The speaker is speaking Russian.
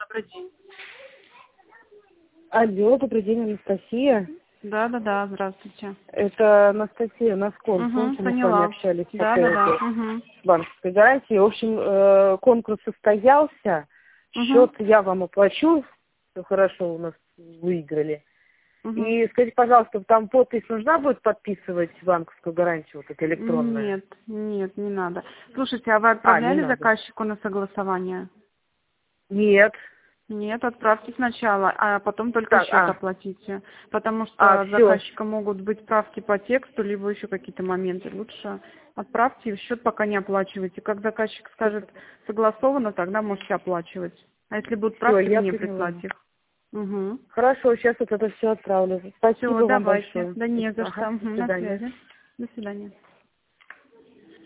добрый день. Алло, добрый день, Анастасия. Да, здравствуйте. Это Анастасия Носкон. Помните, мы с Поняла. вами общались по Да. поводу банковской гарантии. В общем, конкурс состоялся. Счет я вам оплачу. Все хорошо, у нас выиграли. И скажите, пожалуйста, там подпись нужна будет подписывать банковскую гарантию, вот эту электронную? Нет, не надо. Слушайте, а вы отправляли заказчику на согласование? Нет. Нет, отправьте сначала, а потом только счет оплатите. Потому что от всё. заказчика могут быть правки по тексту, либо еще какие-то моменты. Лучше отправьте, счет пока не оплачивайте. Как заказчик скажет согласовано, тогда можете оплачивать. А если будут правки, мне прислать их. Хорошо, сейчас вот это все отправлю. Спасибо Все, вам давайте. большое. Да не за что. До На свидания. связи. До свидания.